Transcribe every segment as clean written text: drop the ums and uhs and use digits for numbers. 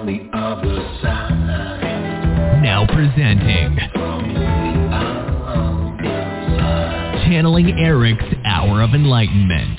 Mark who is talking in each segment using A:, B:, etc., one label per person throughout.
A: on the other side.
B: Now presenting Channeling Eric's Hour of Enlightenment.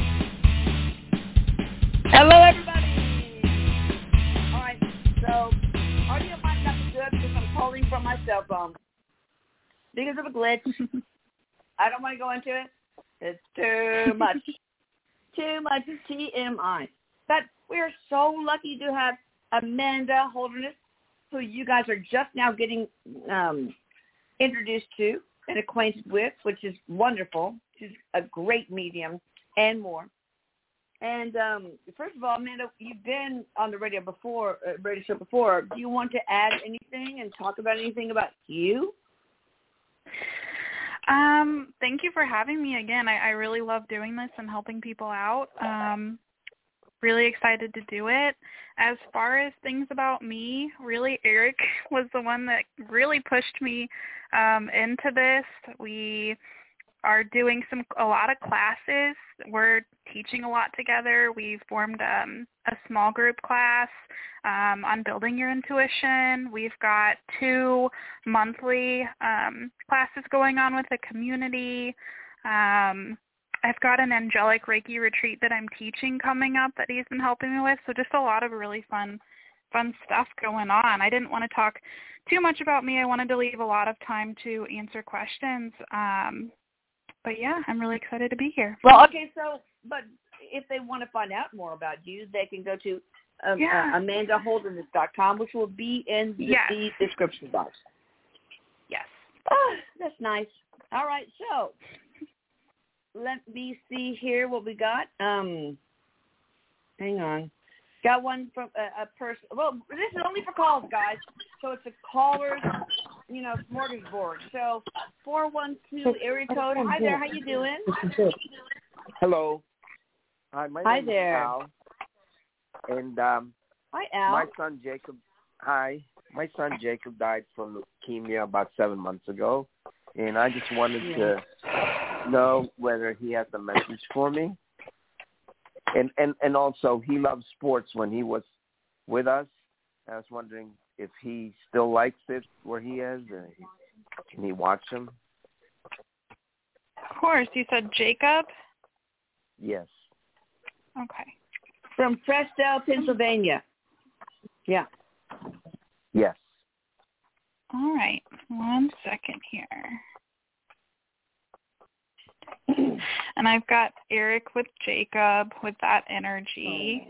C: Hello, everybody. All right, so audio might not be good because I'm calling from my cell phone because of a glitch. I don't want to go into it. It's too much. Too much TMI. But we're so lucky to have Amanda Holderness, who you guys are just now getting introduced to and acquainted with, which is wonderful. She's a great medium and more. And first of all, Amanda, you've been on the radio show before. Do you want to add anything and talk about anything about you?
D: Thank you for having me again. I really love doing this and helping people out. Really excited to do it. As far as things about me, really Eric was the one that really pushed me into this. We are doing a lot of classes. We're teaching a lot together. We've formed a small group class on building your intuition. We've got 2 monthly classes going on with the community. I've got an angelic Reiki retreat that I'm teaching coming up that he's been helping me with. So just a lot of really fun stuff going on. I didn't want to talk too much about me. I wanted to leave a lot of time to answer questions. But yeah, I'm really excited to be here.
C: Well, okay, but if they want to find out more about you, they can go to AmandaHolderness.com, which will be in the description box.
D: Yes.
C: Oh, that's nice. All right, so let me see here what we got. Hang on. Got one from a person. Well, this is only for calls, guys. So it's a caller's, smorgasbord. So 412 area code. Hi there. How you doing?
E: Hello. Hi, my name is Al. And
C: hi, Al.
E: My son Jacob. Hi. My son Jacob died from leukemia about 7 months ago, and I just wanted to know whether he has a message for me. And also, he loved sports when he was with us. I was wondering if he still likes it where he is. Can he watch him?
D: Of course. You said Jacob?
E: Yes.
D: Okay.
C: From Prestel, Pennsylvania. Yeah.
E: Yes.
D: All right. 1 second here. And I've got Eric with Jacob with that energy.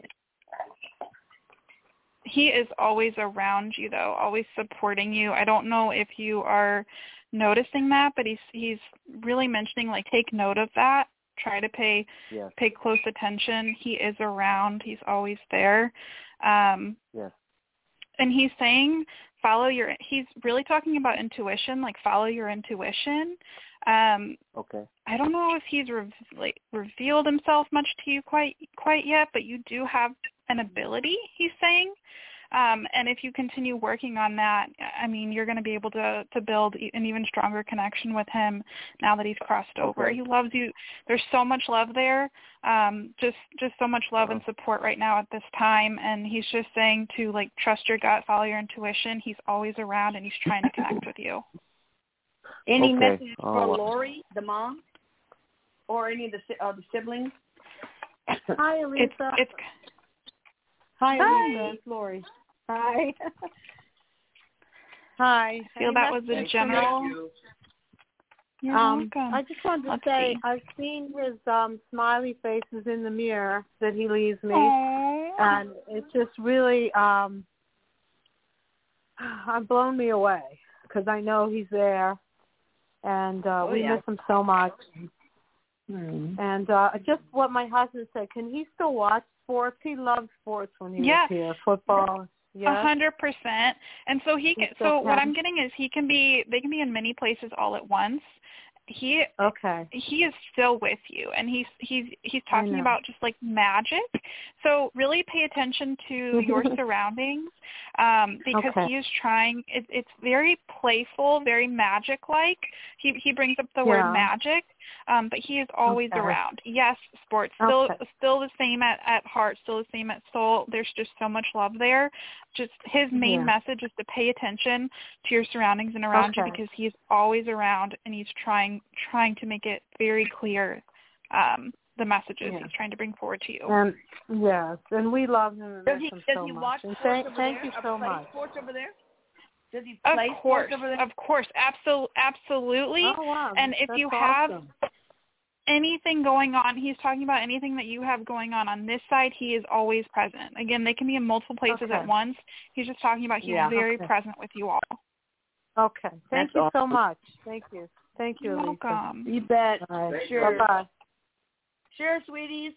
D: He is always around you, though, always supporting you. I don't know if you are noticing that, but he's really mentioning, take note of that. Try to pay close attention. He is around. He's always there.
E: Yes.
D: And he's saying he's really talking about intuition, follow your intuition.
E: Okay.
D: I don't know if he's revealed himself much to you quite yet, but you do have an ability, he's saying. And if you continue working on that, you're going to be able to build an even stronger connection with him now that he's crossed over.
E: Okay.
D: He loves you. There's so much love there, just so much love and support right now at this time. And he's just saying to trust your gut, follow your intuition. He's always around, and he's trying to connect with you.
C: Any messages for Lori, the mom, or any of the siblings?
F: Hi, Elisa. Hi, Elisa. It's Lori. Hi. Hi.
D: I feel that was a general. You're welcome.
F: I just wanted to say I've seen his smiley faces in the mirror that he leaves me, and it's just really blown me away because I know he's there, and we miss him so much. And just what my husband said, can he still watch sports? He loved sports when he was here, football.
D: 100%. And so what I'm getting is they can be in many places all at once. He is still with you, and he's talking about just magic. So really pay attention to your surroundings, because he is trying. It's very playful, very magic-like. He brings up the word magic. but he is always around. Yes, sports still the same at heart, still the same at soul. There's just so much love there. Just his main message is to pay attention to your surroundings and around you, because he's always around, and he's trying to make it very clear the messages he's trying to bring forward to you.
F: Yes, and we love him and miss him so much.
C: Watch
F: and
C: thank
F: you so much.
C: Sports over there? Does he play sports over there?
D: Of course, absolutely.
F: Oh, wow.
D: And if you have anything going on, he's talking about anything that you have going on this side, he is always present. Again, they can be in multiple places at once. He's just talking about he's very present with you all.
F: Okay. Thank you so much. Thank you. Thank you,
D: You're
F: Lisa.
D: welcome.
C: You bet.
F: Right.
C: Sure.
F: Bye-bye.
C: Sure, sweeties.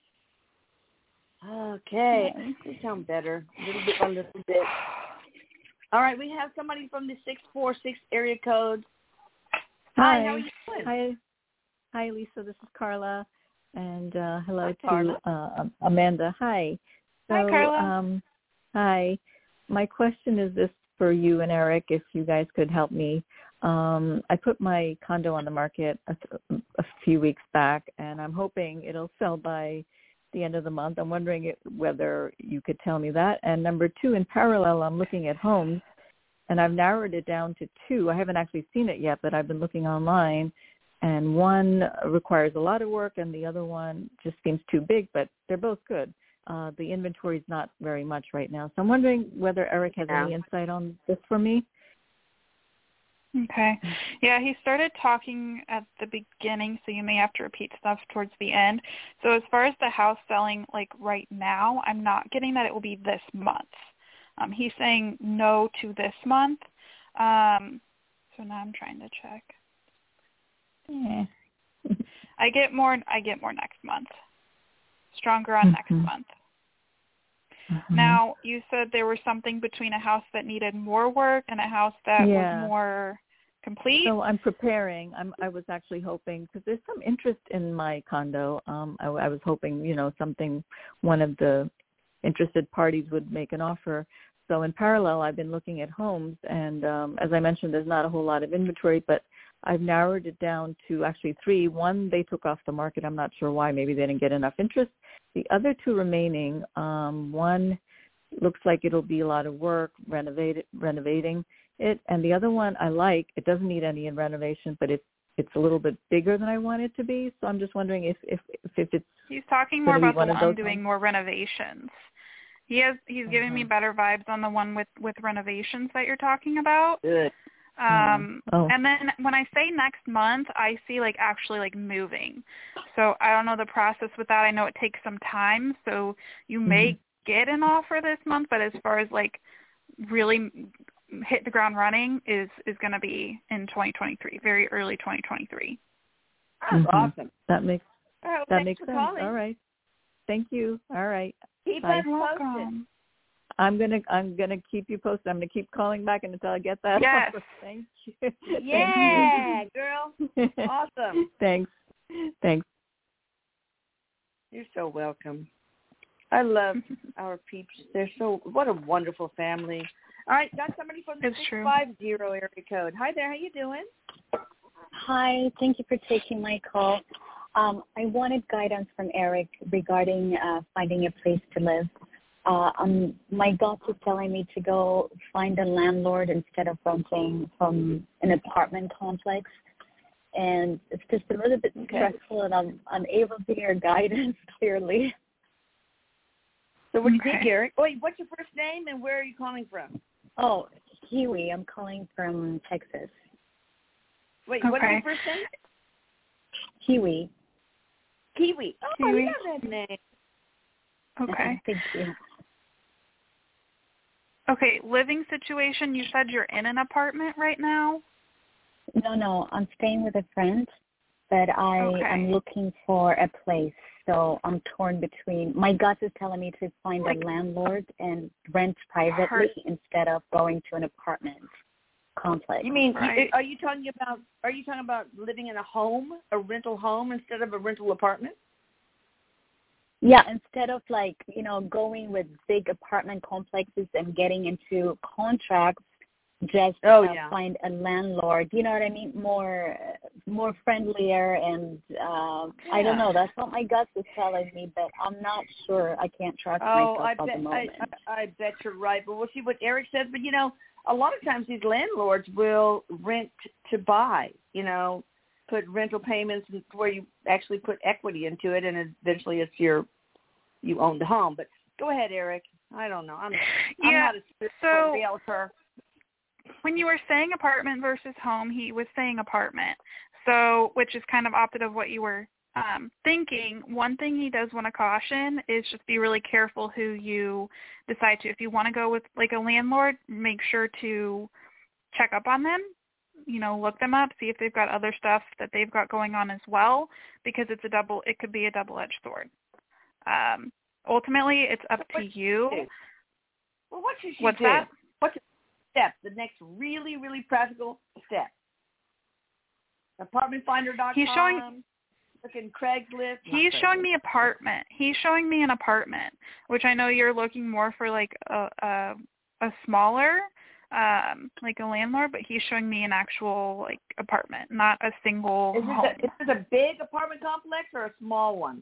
C: Okay. You sound better. A little bit by little bit. All right, we have somebody from the 646 area code. Hi, how are you doing?
A: Hi, Lisa. This is Carla, and hello
C: Carla.
A: to Amanda. Hi. So,
D: hi, Carla.
A: Hi. My question is this for you and Eric, if you guys could help me. I put my condo on the market a few weeks back, and I'm hoping it'll sell by the end of the month. I'm wondering whether you could tell me that. And number two, in parallel, I'm looking at homes, and I've narrowed it down to two. I haven't actually seen it yet, but I've been looking online, and one requires a lot of work, and the other one just seems too big, but they're both good. The inventory is not very much right now. So I'm wondering whether Eric has any insight on this for me.
D: Okay. Yeah, he started talking at the beginning, so you may have to repeat stuff towards the end. So as far as the house selling, like right now, I'm not getting that it will be this month. He's saying no to this month. So now I'm trying to check.
A: Yeah.
D: I get more next month. Stronger on next month.
A: Mm-hmm.
D: Now, you said there was something between a house that needed more work and a house that was more complete.
A: So I'm preparing. I was actually hoping, because there's some interest in my condo. I was hoping, one of the interested parties would make an offer. So in parallel, I've been looking at homes, and as I mentioned, there's not a whole lot of inventory, but I've narrowed it down to actually three. One, they took off the market. I'm not sure why. Maybe they didn't get enough interest. The other two remaining, one looks like it'll be a lot of work renovating it, and the other one I like. It doesn't need any renovation, but it's a little bit bigger than I want it to be. So I'm just wondering if it's.
D: He's talking more about the one doing more renovations. He's giving me better vibes on the one with renovations that you're talking about.
C: Good.
D: And then when I say next month, I see actually moving. So I don't know the process with that. I know it takes some time, so you may get an offer this month, but as far as really hit the ground running is going to be in 2023, very early 2023.
C: That's awesome.
A: That makes sense.
C: Calling.
A: All right. Thank you. All right.
C: Keep us posted.
A: I'm gonna keep you posted. I'm gonna keep calling back until I get that offer. Thank you.
C: Yeah, girl. Awesome.
A: Thanks.
C: You're so welcome. I love our peeps. What a wonderful family. All right, got somebody from the 650 area code. Hi there, how you doing?
G: Hi, thank you for taking my call. I wanted guidance from Eric regarding finding a place to live. My gut is telling me to go find a landlord instead of renting from an apartment complex. And it's just a little bit stressful, and I'm unable to hear guidance clearly.
C: So what do you think, Eric? Wait, what's your first name and where are you calling from?
G: Oh, Kiwi. I'm calling from Texas.
C: Wait, what's your first name?
G: Kiwi.
C: Kiwi. Oh,
D: Kiwi.
C: I love that name.
D: Okay.
G: Thank you.
D: Okay, living situation, you said you're in an apartment right now?
G: No, I'm staying with a friend, but I'm looking for a place. So I'm torn between, my gut is telling me to find a landlord and rent privately instead of going to an apartment complex.
C: You mean, are you talking about living in a rental home instead of a rental apartment?
G: Yeah, instead of going with big apartment complexes and getting into contracts just find a landlord, you know what I mean, more friendlier, and I don't know, that's what my gut is telling me, but I'm not sure. I can't trust myself at the moment.
C: I bet you're right, but we'll see what Eric says. But a lot of times these landlords will rent to buy, put rental payments where you actually put equity into it, and eventually it's you own the home. But go ahead, Eric. I don't know. I'm not a spiritual realtor.
D: When you were saying apartment versus home, he was saying apartment, so which is kind of opposite of what you were thinking. One thing he does want to caution is just be really careful who you decide to. If you want to go with like a landlord, make sure to check up on them, look them up, see if they've got other stuff that they've got going on as well, because it could be a double-edged sword. Ultimately, it's up to you.
C: Well, what should she
D: What's
C: do?
D: that?
C: What's the step? The next really, really practical step. Apartmentfinder.com.
D: He's showing.
C: Looking Craigslist.
D: He's showing me apartment. He's showing me an apartment, which I know you're looking more for like a smaller, like a landlord, but he's showing me an actual like apartment, not a single home.
C: Is this a big apartment complex or a small one?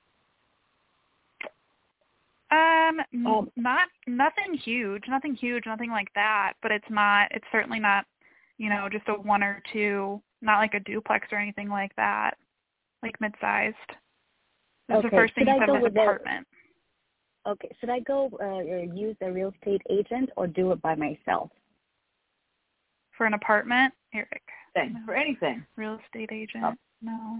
D: Nothing huge, nothing like that, but it's certainly not, just a one or two, not like a duplex or anything like that, like mid-sized. That's the first thing you said was apartment.
G: Okay, should I go use a real estate agent or do it by myself?
D: For an apartment, Eric?
C: For anything.
D: Real estate agent, no.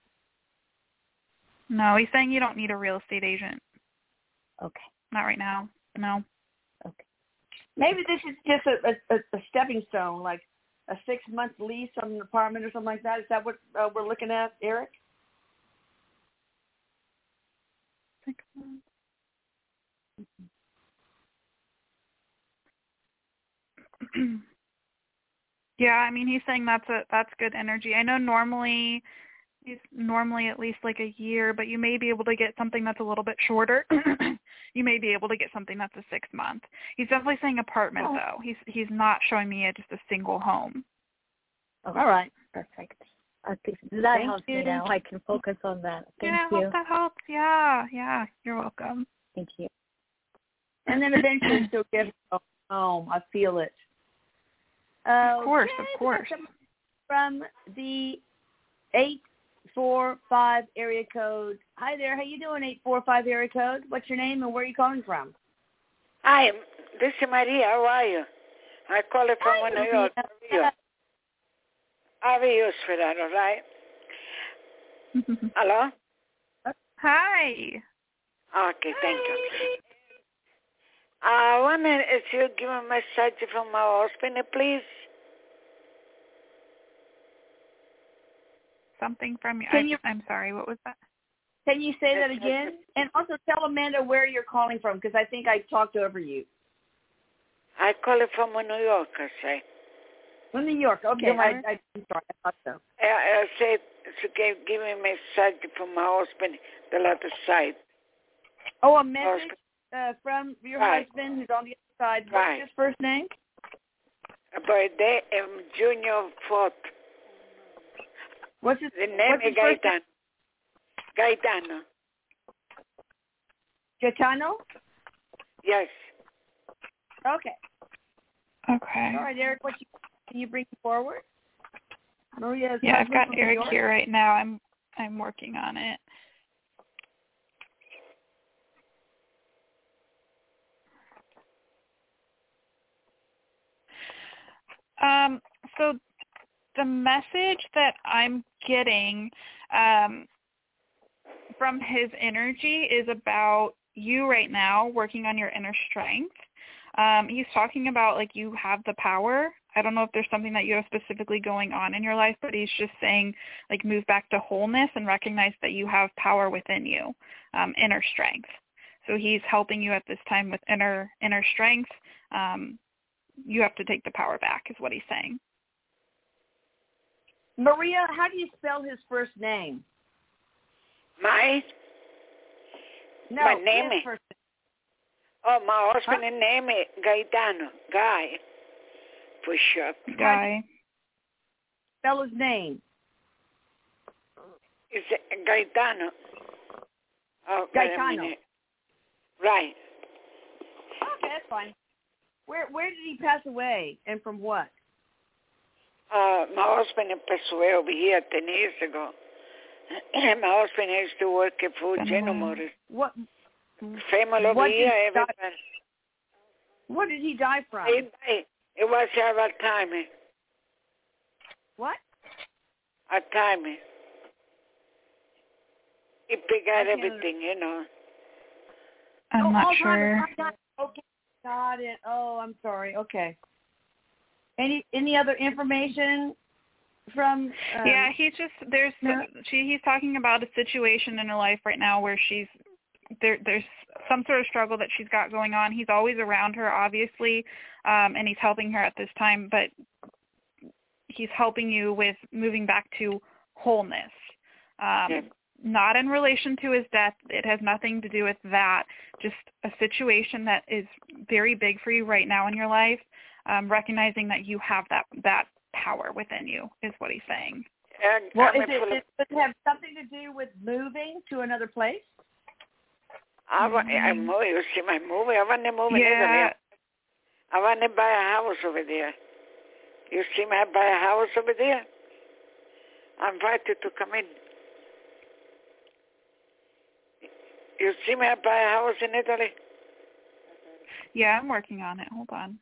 D: No, he's saying you don't need a real estate agent.
G: Okay.
D: Not right now. No.
G: Okay.
C: Maybe this is just a stepping stone, like a 6-month lease on an apartment or something like that. Is that what we're looking at, Eric?
D: 6 months. Yeah, I mean, he's saying that's good energy. I know normally he's at least like a year, but you may be able to get something that's a little bit shorter. You may be able to get something that's a 6 month. He's definitely saying apartment though. He's not showing me just a single home.
G: Okay. All right, perfect. That helps me now. I can focus on that. Thank you.
D: I hope that helps. Yeah, you're welcome.
G: Thank you.
C: And then eventually she'll get home. I feel it.
D: Of course.
C: From the 845 area code. Hi there. How you doing, 845 area code? What's your name and where are you calling from?
H: Hi, this is Maria. How are you? I call it from New York. How are you, sweetheart? All right? Hello?
D: Hi.
H: Okay, thank you. I wonder if you give a message from my husband, please.
D: Something from you. I'm sorry, what was that?
C: Can you say that again? And also tell Amanda where you're calling from, because I think I talked over you.
H: I call it from New York, I say.
C: From New York, okay. I'm sorry, I thought so.
H: I said, give me a message from my husband, the other side.
C: Oh, a message from your husband who's on the other side. What's his first name?
H: Birthday, Junior 4th.
C: What's his
H: name? Is Gaetano. Gaetano.
C: Gaetano?
H: Yes.
C: Okay.
D: Okay.
C: All right, Eric, can you bring it forward? Maria's
D: I've got Eric here right now. I'm working on it. So the message that I'm getting from his energy is about you right now working on your inner strength. He's talking about like you have the power. I don't know if there's something that you have specifically going on in your life, but he's just saying like move back to wholeness and recognize that you have power within you, inner strength. So he's helping you at this time with inner strength. You have to take the power back is what he's saying.
C: Maria, how do you spell his first name?
H: My name is. My husband's name is Gaetano. Guy. for short.
D: Guy.
C: Spell his name.
H: It's Gaetano. Oh,
C: Gaetano.
H: Right.
C: Okay, that's fine. Where did he pass away, and from what?
H: My husband passed away over here 10 years ago. My husband used to work for General Motors.
C: What?
H: Famous over here, everybody.
C: What did he die from?
H: It was Alzheimer's.
C: What?
H: Alzheimer's. He forgot everything, you know.
D: I'm not sure.
C: Okay, got it. Oh, I'm sorry. Okay. Any other information from?
D: Yeah, he's talking about a situation in her life right now where there's some sort of struggle that she's got going on. He's always around her, obviously, and he's helping her at this time, but he's helping you with moving back to wholeness. Not in relation to his death. It has nothing to do with that. Just a situation that is very big for you right now in your life. Recognizing that you have that power within you is what he's saying.
C: Well, does it have something to do with moving to another place?
H: You see my movie? I want to move in Italy. I want to buy a house over there. You see me buy a house over there? I invite you to come in. You see me buy a house in Italy?
D: Yeah, I'm working on it. Hold on.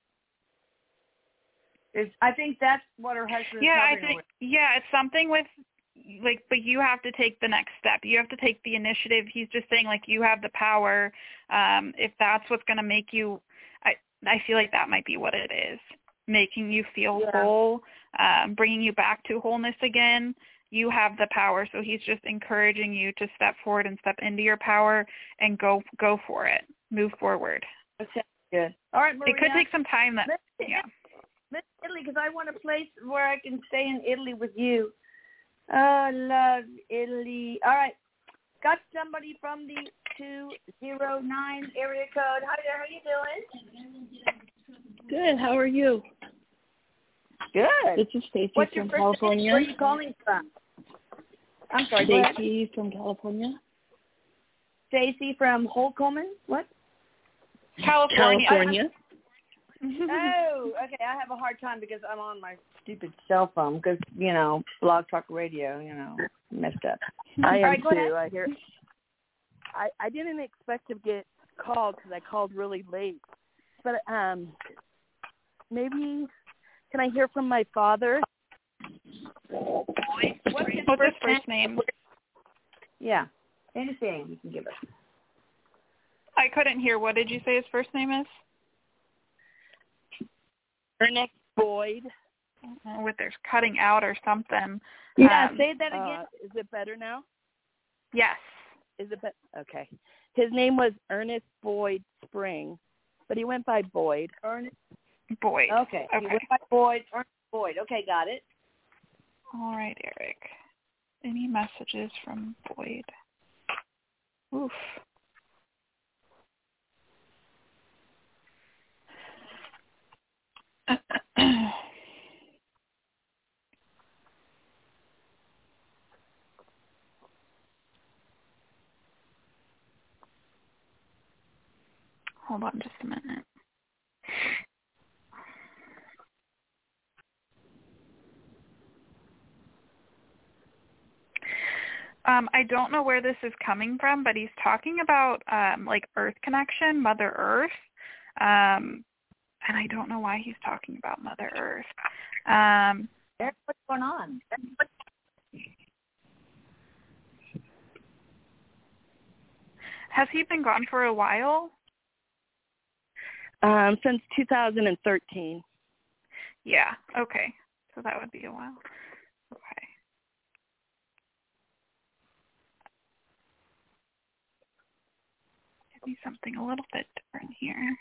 C: I think that's what her husband is helping with.
D: Yeah, it's something with, but you have to take the next step. You have to take the initiative. He's just saying, you have the power. If that's what's going to make you, I feel like that might be what it is, making you feel whole, bringing you back to wholeness again. You have the power, so he's just encouraging you to step forward and step into your power and go for it. Move forward.
C: Okay, good. All right, Maria.
D: It could take some time.
C: Miss Italy, because I want a place where I can stay in Italy with you. Oh, I love Italy. All right. Got somebody from the 209 area code. Hi there. How you doing?
I: Good. How are you?
C: Good.
I: This is Stacy from California.
C: Where are you calling from? I'm sorry.
I: Stacy from California.
C: Stacy from Holcomen? What?
D: California.
C: Oh, okay. I have a hard time because I'm on my stupid cell phone because, Blog Talk Radio, messed up.
I: I am
C: right,
I: too. I hear. I didn't expect to get called because I called really late. But maybe can I hear from my father?
D: What's his first name?
C: Yeah. Anything you can give us.
D: I couldn't hear. What did you say his first name is?
I: Ernest Boyd.
D: With there's cutting out or something.
C: Yeah, say that again.
I: Is it better now?
D: Yes.
I: Is it better? Okay. His name was Ernest Boyd Spring, but he went by Boyd.
C: Ernest
D: Boyd.
C: Okay. He went by Boyd. Ernest Boyd. Okay, got it.
D: All right, Eric. Any messages from Boyd? Oof. Hold on just a minute. I don't know where this is coming from, but he's talking about Earth connection, Mother Earth. And I don't know why he's talking about Mother Earth.
C: What's going on?
D: Has he been gone for a while?
I: Since 2013.
D: Yeah, okay. So that would be a while. Okay. Give me something a little bit different here.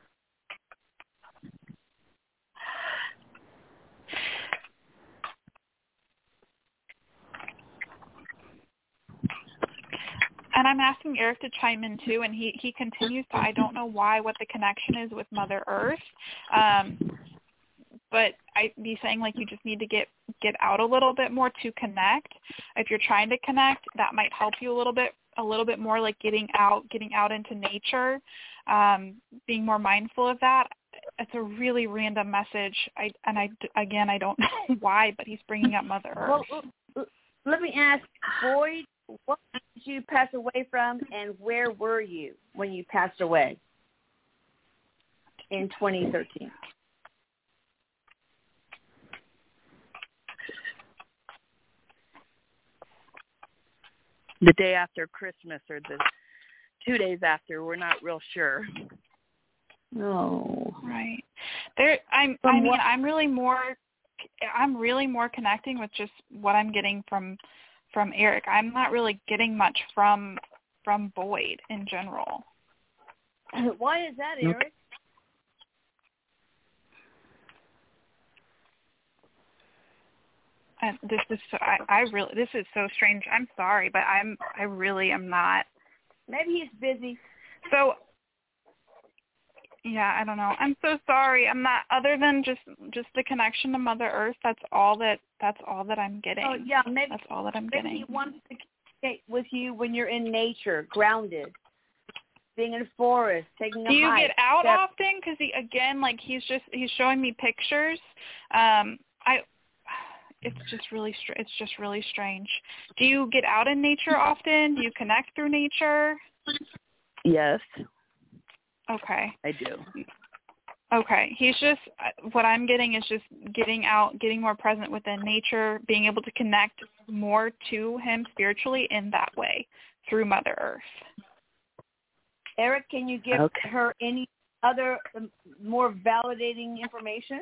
D: And I'm asking Eric to chime in too, and he continues to, I don't know what the connection is with Mother Earth, but I'd be saying like you just need to get out a little bit more to connect. If you're trying to connect, that might help you a little bit more, like getting out into nature, being more mindful of that. It's a really random message. I don't know why, but he's bringing up Mother Earth.
C: Well, let me ask, Boyd, what did you pass away from, and where were you when you passed away in 2013?
I: The day after Christmas or the 2 days after, we're not real sure.
C: No.
D: Right. I'm really more connecting with just what I'm getting from Eric. I'm not really getting much from Boyd in general.
C: Why is that, Eric?
D: And this is so strange. I'm sorry, but I really am not.
C: Maybe he's busy.
D: So yeah, I don't know. I'm so sorry. I'm not, other than just the connection to Mother Earth. That's all that I'm getting.
C: Oh yeah, maybe
D: that's all that I'm getting.
C: Maybe he wants to communicate with you when you're in nature, grounded, being in a forest, taking a hike.
D: Do you get out often? Because he's showing me pictures. It's just really strange. Do you get out in nature often? Do you connect through nature?
I: Yes.
D: Okay.
I: I do.
D: Okay. He's just, what I'm getting is just getting out, getting more present within nature, being able to connect more to him spiritually in that way through Mother Earth.
C: Eric, can you give her any other more validating information?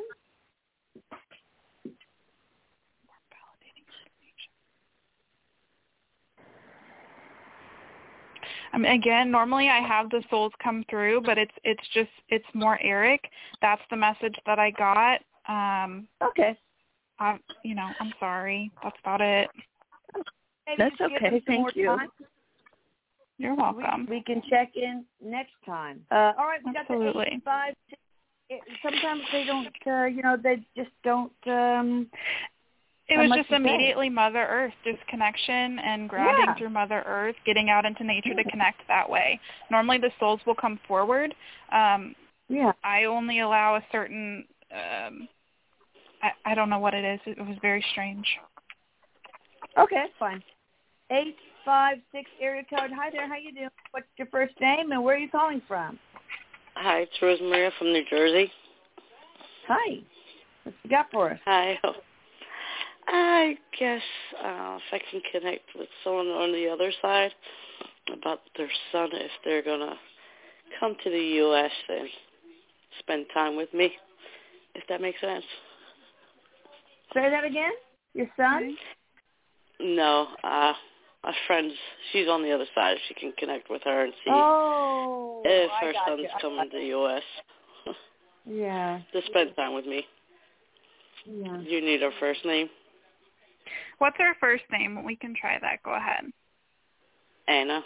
D: Again, normally I have the souls come through, but it's more Eric. That's the message that I got.
C: Okay.
D: I'm sorry. That's about it.
I: That's okay. Thank you.
C: Time.
D: You're welcome.
C: We can check in next time. All right, we got
D: Absolutely.
C: the 8, 5, 6. Sometimes they don't, they just don't.
D: It was just immediately Mother Earth, just connection and grounding through Mother Earth, getting out into nature to connect that way. Normally the souls will come forward. I only allow a certain, I don't know what it is. It was very strange.
C: Okay, that's fine. 856 area code. Hi there, how you doing? What's your first name and where are you calling from?
J: Hi, it's Rosemaria from New Jersey.
C: Hi. What you got for us?
J: Hi. I guess if I can connect with someone on the other side about their son, if they're going to come to the U.S. and spend time with me, if that makes sense.
C: Say that again? Your son?
J: No, my friend's, she's on the other side. She can connect with her and see if her son's coming to the U.S.
C: Yeah.
J: To spend time with me.
C: Yeah.
J: You need her first name?
D: What's her first name? We can try that. Go ahead.
J: Anna.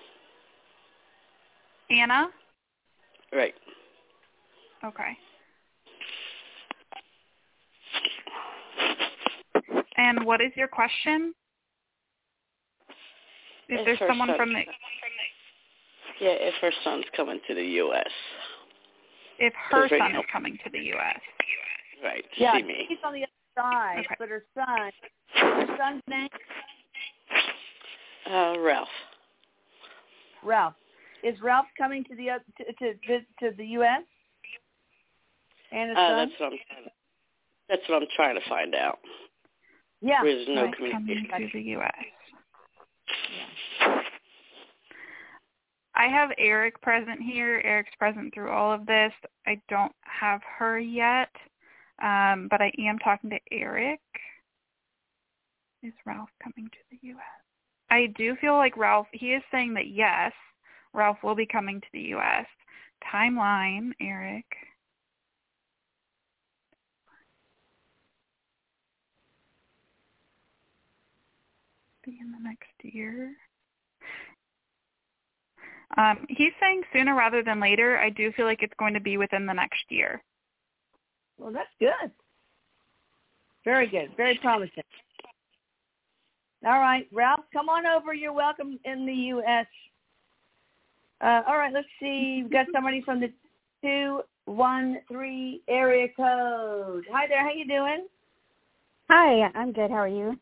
D: Anna?
J: Right.
D: Okay. And what is your question? If there's someone from the...
J: Yeah, if her son's coming to the U.S.
D: If her son is coming to the U.S.
J: Right,
C: yeah,
J: see me.
C: He's on the other side,
D: okay.
C: But her son's name?
J: Ralph.
C: Ralph. Is Ralph coming to the to the U.S.? And his son?
J: That's what I'm trying to find out.
C: Yeah.
J: There's no communication.
D: Coming to the U.S. Yeah. I have Eric present here. Eric's present through all of this. I don't have her yet, but I am talking to Eric. Is Ralph coming to the U.S.? I do feel like Ralph, he is saying that yes, Ralph will be coming to the U.S. Timeline, Eric. Be in the next year. He's saying sooner rather than later. I do feel like it's going to be within the next year.
C: Well, that's good. Very good. Very promising. All right, Ralph, come on over. You're welcome in the U.S. All right, let's see. We've got somebody from the 213 area code. Hi there. How you doing?
K: Hi, I'm good. How are you?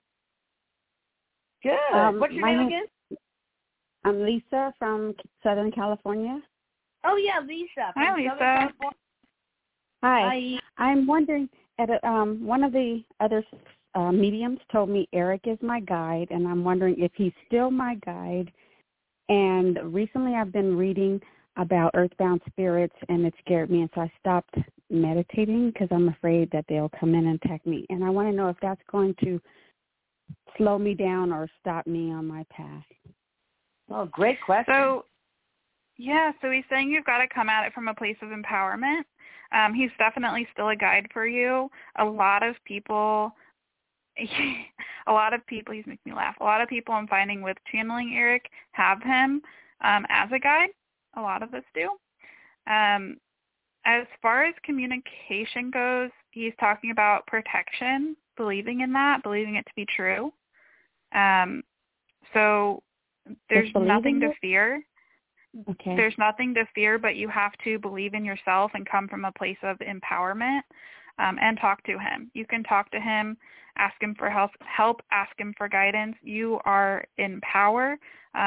C: Good. What's your name again?
K: I'm Lisa from Southern California.
C: Oh, yeah, Lisa.
D: Hi, Lisa.
K: Hi. I'm wondering, one of the other mediums told me Eric is my guide, and I'm wondering if he's still my guide. And recently I've been reading about earthbound spirits, and it scared me, and so I stopped meditating because I'm afraid that they'll come in and attack me. And I want to know if that's going to slow me down or stop me on my path.
C: Oh, great question.
D: So he's saying you've got to come at it from a place of empowerment. He's definitely still a guide for you. A lot of people, he's making me laugh. A lot of people I'm finding with channeling Eric have him as a guide. A lot of us do. As far as communication goes, he's talking about protection, believing in that, believing it to be true. So there's nothing to fear.
K: Okay.
D: There's nothing to fear, but you have to believe in yourself and come from a place of empowerment and talk to him. You can talk to him, ask him for help, ask him for guidance. You are in power,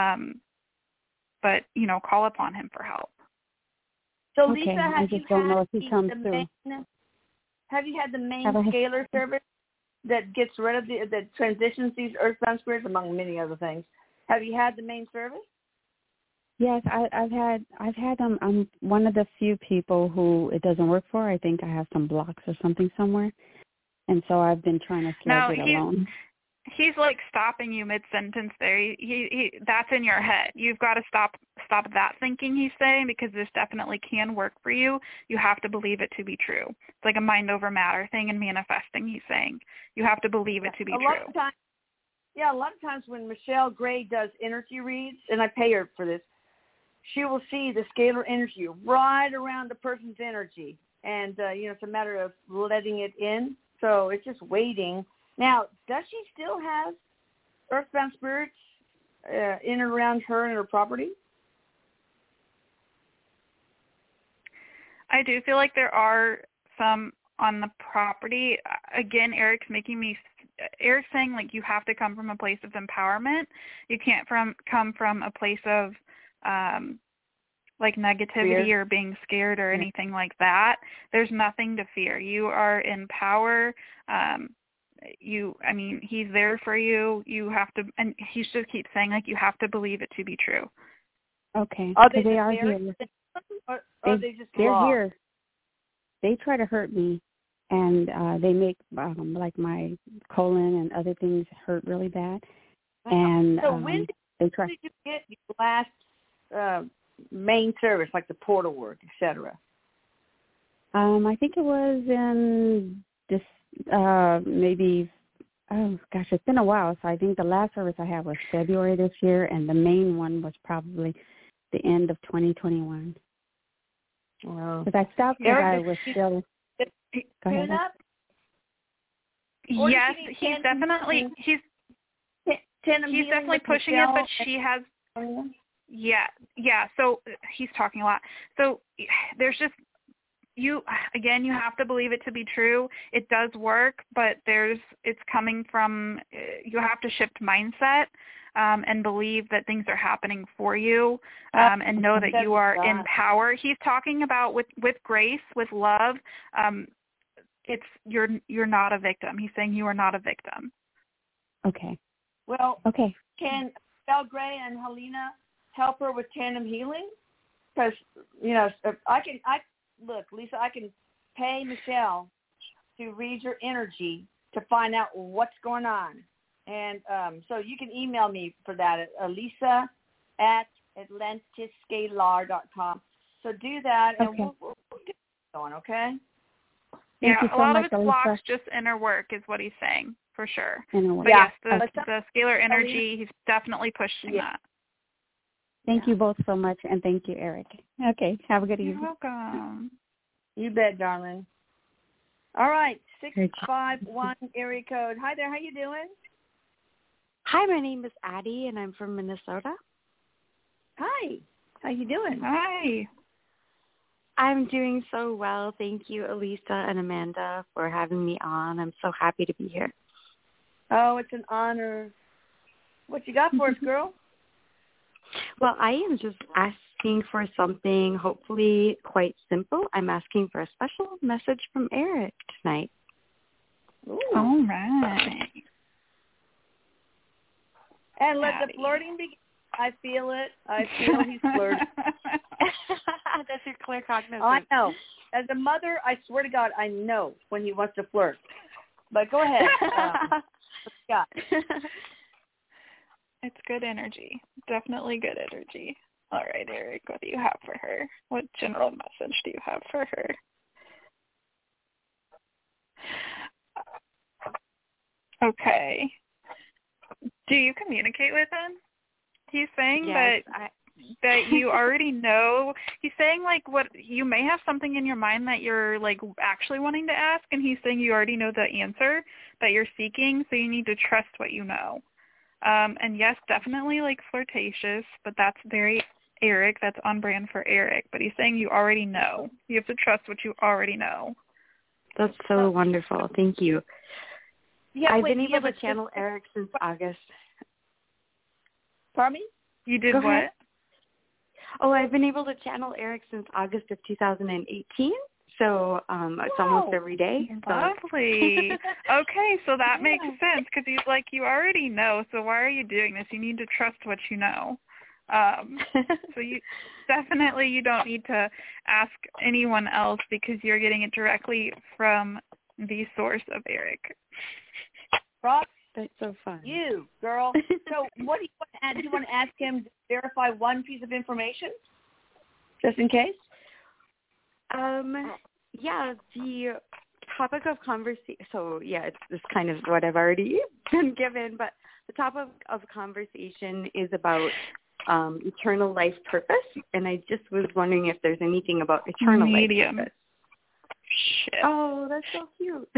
D: but, call upon him for help.
C: So,
K: okay.
C: Lisa,
K: I just don't know if he comes through.
C: Have you had the main scalar service that gets rid of that transitions these earthbound spirits, among many other things? Have you had the main service?
K: Yes, I've had them. I'm one of the few people who it doesn't work for. I think I have some blocks or something somewhere, and so I've been trying to sludge it alone.
D: He's like stopping you mid-sentence there. He that's in your head. You've got to stop that thinking he's saying, because this definitely can work for you. You have to believe it to be true. It's like a mind over matter thing in manifesting, he's saying. You have to believe it to be true.
C: A lot of times when Michelle Gray does energy reads, and I pay her for this, she will see the scalar energy right around the person's energy. And, it's a matter of letting it in. So it's just waiting. Now, does she still have earthbound spirits in and around her and her property?
D: I do feel like there are some on the property. Again, Eric's saying, like, you have to come from a place of empowerment. You can't come from a place of like negativity fear, or being scared or anything like that. There's nothing to fear. You are in power. He's there for you. You have to, and he just keeps saying, like, you have to believe it to be true.
K: Okay.
C: They
K: are
C: here. Or
K: they're here. They try to hurt me, and they make like my colon and other things hurt really bad. And
C: so when did you get your last main service, like the portal work, etc.?
K: I think it was in this maybe, it's been a while. So I think the last service I had was February this year, and the main one was probably the end of 2021. Wow. Because I stopped when I was still. Go ahead.
D: Yes, he's definitely pushing it, but she has. Yeah. So he's talking a lot. So there's just you have to believe it to be true. It does work, but it's coming from, you have to shift mindset and believe that things are happening for you, and know that you are in power. He's talking about with grace, with love. You're not a victim. He's saying you are not a victim.
K: Okay.
C: Well,
K: okay.
C: Can Belle Gray and Helena help her with tandem healing? Because, look, Lisa, I can pay Michelle to read your energy to find out what's going on. And so you can email me for that at Lisa@AtlantisScalar.com. So do that, and we'll get going, okay?
D: Yeah, a lot of it's blocks, just inner work is what he's saying, for sure.
K: Inner work.
D: But yes, the scalar energy, he's definitely pushing that.
K: Thank you both so much, and thank you, Eric. Okay, have a good evening.
D: You're welcome.
C: You bet, darling. All right, 651 area code. Hi there, how you doing?
L: Hi, my name is Addie, and I'm from Minnesota.
C: Hi, how you doing?
D: Hi.
L: I'm doing so well. Thank you, Elisa and Amanda, for having me on. I'm so happy to be here.
C: Oh, it's an honor. What you got for us, girl?
L: Well, I am just asking for something hopefully quite simple. I'm asking for a special message from Eric tonight.
C: Ooh.
D: All right.
C: And let the flirting begin. I feel it. I feel he's flirting.
L: That's your clear cognizance.
C: I know. As a mother, I swear to God, I know when he wants to flirt. But go ahead. Yeah.
D: It's good energy. Definitely good energy. All right, Eric, what do you have for her? What general message do you have for her? Okay. Do you communicate with him? He's saying that you already know. He's saying like what you may have something in your mind that you're like actually wanting to ask, and he's saying you already know the answer that you're seeking, so you need to trust what you know. And yes, definitely like flirtatious, but that's very Eric. That's on brand for Eric. But he's saying you already know. You have to trust what you already know.
L: That's so wonderful. Thank you.
C: Yeah,
L: I've been able to channel Eric since August.
C: Pardon me?
D: You did
L: Go
D: what?
L: ahead. Oh, I've been able to channel Eric since August of 2018. So it's almost every day. So.
D: Lovely. Okay, so that makes sense because he's like, you already know, so why are you doing this? You need to trust what you know. So you don't need to ask anyone else because you're getting it directly from the source of Eric.
C: Rob,
L: that's so fun.
C: You, girl. So what do you want to add? Do you want to ask him to verify one piece of information? Just in case?
L: Yeah, the topic of conversation, so yeah, it's kind of what I've already been given, but the topic of conversation is about eternal life purpose, and I just was wondering if there's anything about eternal life purpose.
D: Shit.
L: Oh, that's so cute.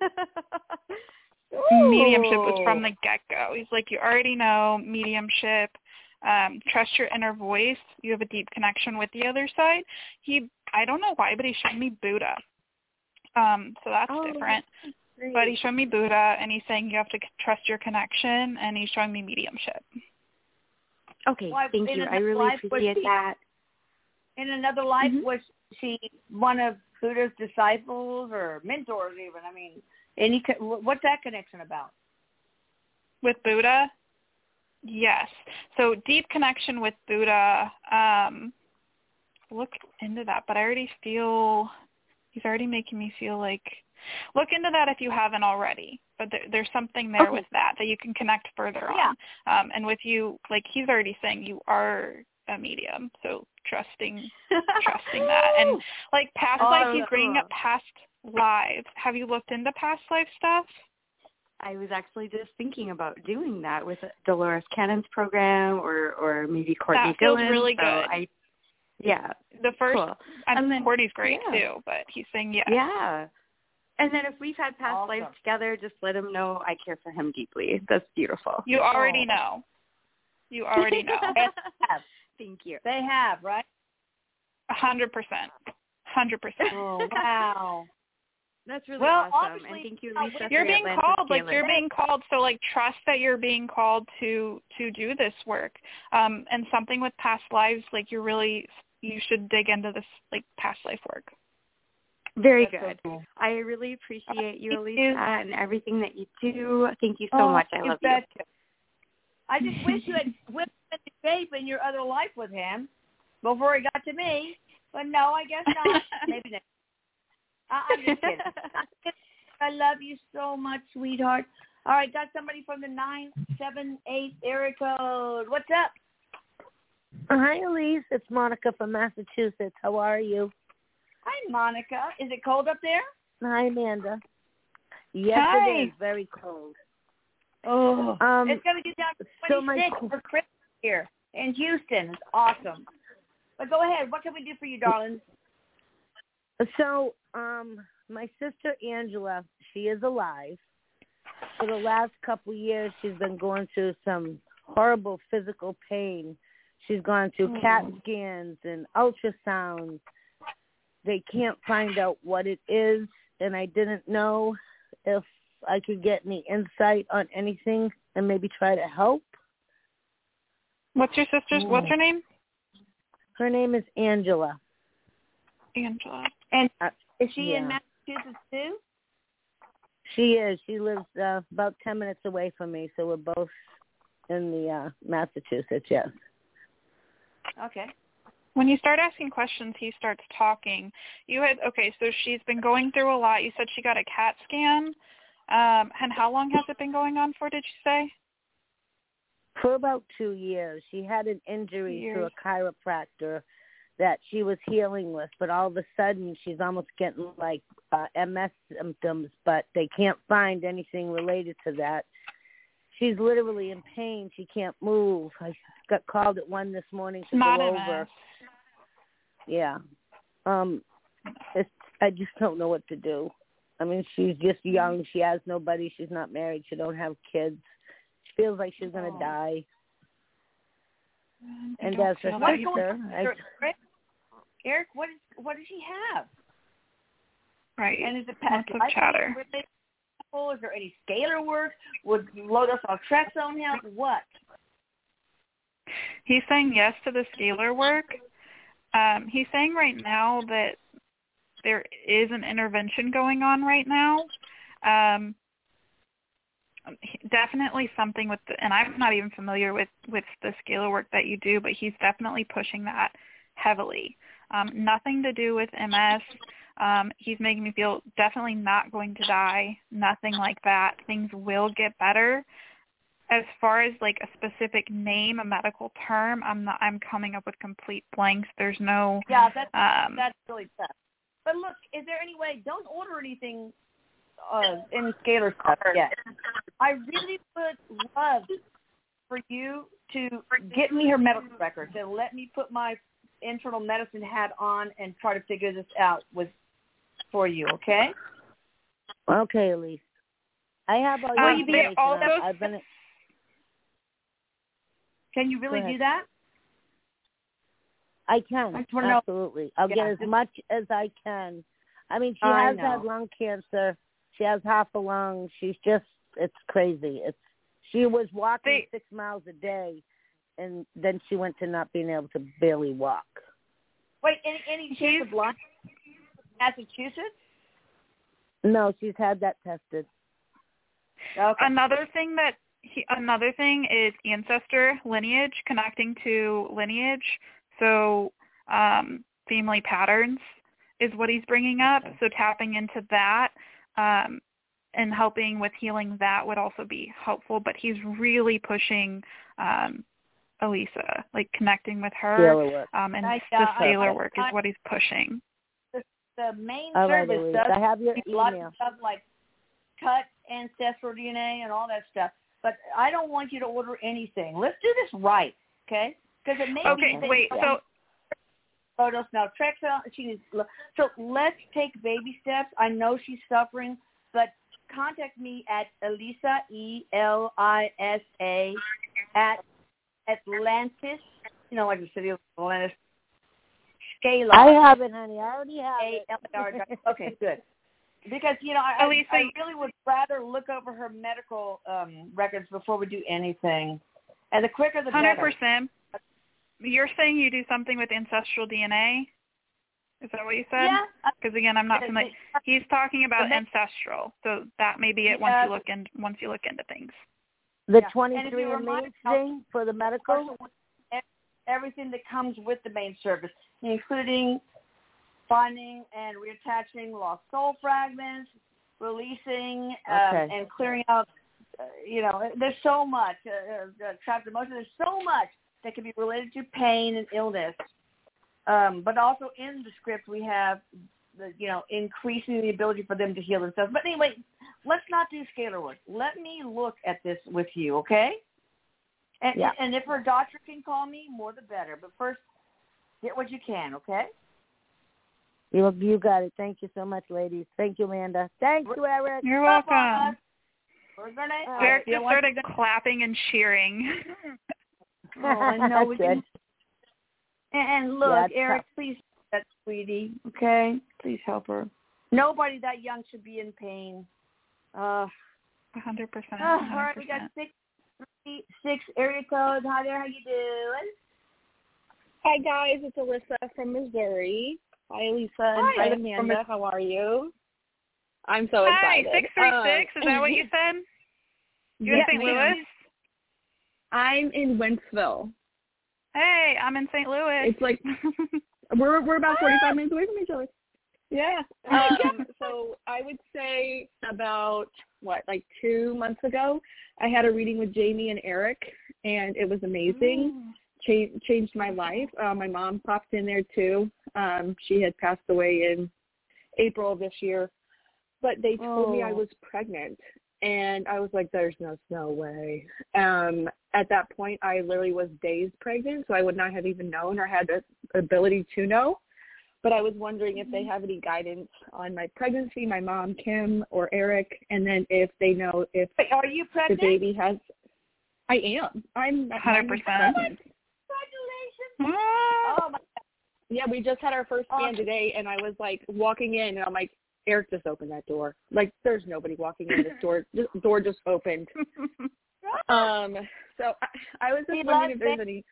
D: Mediumship was from the get-go. He's like, you already know mediumship. Trust your inner voice. You have a deep connection with the other side. I don't know why, but he showed me Buddha. So that's different.
L: That's
D: but he showed me Buddha, and he's saying you have to trust your connection, and he's showing me mediumship.
L: Okay, thank you. I really appreciate that.
C: In another life, was she one of Buddha's disciples or mentors even? I mean, what's that connection about?
D: With Buddha? Yes. So deep connection with Buddha. Look into that, but I already feel he's already making me feel like look into that if you haven't already. But there's something there with that you can connect further on. And with you, like he's already saying you are a medium, so trusting that. And like past life, he's bringing up past lives. Have you looked into past life stuff?
L: I was actually just thinking about doing that with Dolores Cannon's program or maybe Courtney
D: That feels
L: Dillon.
D: really
L: so
D: good.
L: The
D: first,
L: cool.
D: And then Courtney's great too, but he's saying yes.
L: Yeah. And then if we've had past lives together, just let him know I care for him deeply. That's beautiful.
D: You already know. You already know.
L: Thank you.
C: They have, right?
D: 100%. 100%.
C: Oh, wow.
L: That's really awesome. And thank you, Lisa.
D: You're being called, you're being called. So trust that you're being called to do this work. And something with past lives, you should dig into this past life work.
L: Very good. So cool. I really appreciate you, Elisa, and everything that you do. Thank you so much. I love you.
C: I just wish you had whipped into shape in your other life with him before he got to me. But no, I guess not. Maybe next. I'm just kidding. I love you so much, sweetheart. All right, got somebody from the 978 area code. What's up?
M: Hi, Elise. It's Monica from Massachusetts. How are you?
C: Hi, Monica. Is it cold up there?
M: Hi, Amanda. Yes,
C: Hi.
M: It is. Very cold.
C: Oh, it's going to get down to 26 for Christmas here in Houston. It's awesome. But go ahead. What can we do for you, darling?
M: So, my sister Angela, she is alive. For the last couple of years, she's been going through some horrible physical pain. She's gone through CAT scans and ultrasounds. They can't find out what it is, and I didn't know if I could get any insight on anything and maybe try to help.
D: What's your sister's? What's her name?
M: Her name is Angela.
D: Angela.
C: And is she in Massachusetts too?
M: She is. She lives about 10 minutes away from me, so we're both in the Massachusetts, yes.
C: Okay.
D: When you start asking questions, he starts talking. So she's been going through a lot. You said she got a CAT scan. And how long has it been going on for, did you say?
M: For about 2 years. She had an injury to a chiropractor that she was healing with, but all of a sudden she's almost getting like MS symptoms, but they can't find anything related to that. She's literally in pain. She can't move. I got called at 1 this morning to go over. Yeah. I just don't know what to do. I mean, she's just young. She has nobody. She's not married. She don't have kids. She feels like she's going to die. And as her sister,
C: Eric, what does she have?
D: Right.
C: And is it
D: lots of chatter?
C: Is there any scalar work? Would low-dose naltrexone help? What?
D: He's saying yes to the scalar work. He's saying right now that there is an intervention going on right now. Definitely something with and I'm not even familiar with the scalar work that you do, but he's definitely pushing that heavily. Nothing to do with MS. He's making me feel definitely not going to die, nothing like that. Things will get better. As far as like a specific name, a medical term, I'm coming up with complete blanks. There's no
C: that's really tough. But look, is there any way, don't order anything in scalar stuff yet. I really would love for you to get me her medical records and let me put my internal medicine hat on and try to figure this out for you, okay?
M: Okay, Elise. I have all your information.
C: Can you really do that?
M: I can, absolutely. I'll get as much as I can. I mean, she has had lung cancer. She has half a lung. She's just, it's crazy. She was walking 6 miles a day, and then she went to not being able to barely walk.
C: Wait, any chance of lung? Massachusetts?
M: No, she's had that tested.
C: Okay.
D: Another thing is ancestor lineage, connecting to lineage. So family patterns is what he's bringing up. So tapping into that and helping with healing that would also be helpful. But he's really pushing Elisa, like connecting with her, and the scalar work is what he's pushing.
C: The main
M: service
C: Elise, does
M: I have your email.
C: Lots of stuff like cut ancestral DNA and all that stuff. But I don't want you to order anything. Let's do this right, okay? Because it may be so low-dose naltrexone. So let's take baby steps. I know she's suffering, but contact me at Elisa, ELISA, at Atlantis, like the city of Atlantis. Scalar.
M: I have it, honey. I already have it.
C: Okay, good. Because, I really would rather look over her medical records before we do anything. And the quicker the better.
D: 100%. You're saying you do something with ancestral DNA? Is that what you said?
C: Yeah.
D: Because, again, I'm not familiar. He's talking about ancestral, so that may be it once you look into things.
M: The 23andMe thing for the medical?
C: Everything that comes with the main service, including finding and reattaching lost soul fragments, releasing and clearing out, there's so much, trapped emotion, there's so much that can be related to pain and illness. But also in the script we have, increasing the ability for them to heal themselves. But anyway, let's not do scalar work. Let me look at this with you, okay? And if her doctor can call me, more the better. But first, get what you can, okay?
M: You got it. Thank you so much, ladies. Thank you, Amanda. Thank you, Eric.
D: You're welcome.
C: We're gonna.
D: Eric just started clapping and cheering.
C: No, we can. And look,
M: Yeah,
C: Eric, please help that sweetie. Okay, please help her. Nobody that young should be in pain.
D: 100%.
C: All right, we got 636 area code. Hi there, how you doing?
N: Hi guys, it's Alyssa from Missouri. Hi Lisa and hi Amanda. How are you? I'm so excited.
D: Hi, 636. Is that what you said? You in St. Louis?
N: I'm in Wentzville.
D: Hey, I'm in St. Louis.
N: It's like we're about 45 minutes away from each other. Yeah. So I would say about 2 months ago, I had a reading with Jamie and Eric, and it was amazing. Changed my life. My mom popped in there too. She had passed away in April of this year, but they told me I was pregnant, and I was like, "There's no way." At that point, I literally was days pregnant, so I would not have even known or had the ability to know. But I was wondering if they have any guidance on my pregnancy, my mom, Kim, or Eric, and then if they know if
C: are you pregnant?
N: The baby has. I am. I'm
D: 100%.
C: Congratulations.
N: Oh my God. Yeah, we just had our first scan today, and I was like walking in, and I'm like, Eric just opened that door. Like, there's nobody walking in this door. This door just opened. So I was just wondering if there's any.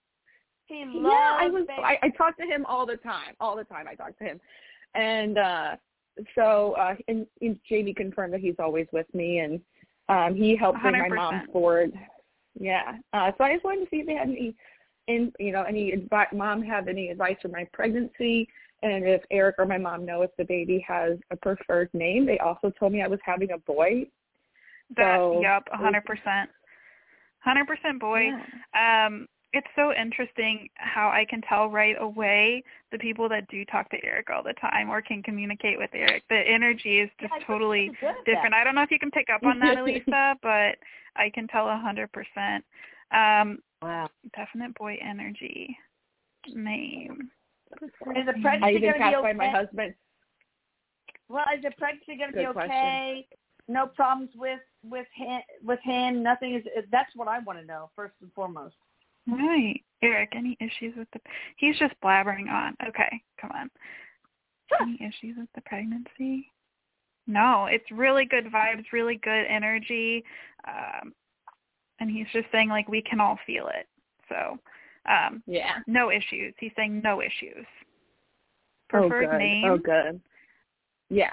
N: I talk to him all the time. I talk to him, and and Jamie confirmed that he's always with me, and he helped bring my mom forward. Yeah. So I just wanted to see if they had any mom have any advice for my pregnancy, and if Eric or my mom know if the baby has a preferred name. They also told me I was having a boy.
D: Yep, 100%. 100% boy. Yeah. It's so interesting how I can tell right away the people that do talk to Eric all the time or can communicate with Eric. The energy is just totally different. I don't know if you can pick up on that, Elisa, but I can tell 100%. Wow. Definite boy energy. Name.
C: Is the pregnancy
N: I even
C: going to
N: passed
C: be okay?
N: by my husband.
C: Well, is the pregnancy going to be okay?
N: Question.
C: No problems with him. Nothing is. That's what I want to know first and foremost.
D: Right. Eric, any issues with he's just blabbering on. Okay, come on. Any issues with the pregnancy? No, it's really good vibes, really good energy. And he's just saying, like, we can all feel it. So, no issues. He's saying no issues. Preferred name?
N: Oh, good. Yeah.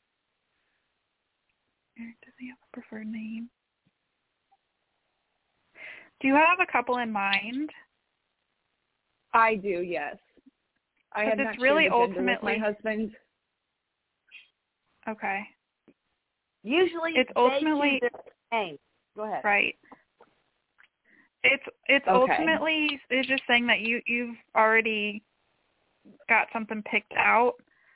D: Eric, does he have a preferred name? Do you have a couple in mind?
N: I do, yes. I have not
D: really
N: shared the gender
D: ultimately
N: with my husband.
D: Okay.
C: Usually,
D: it's ultimately
C: name. Go ahead.
D: Right. It's ultimately it's just saying that you've already got something picked out.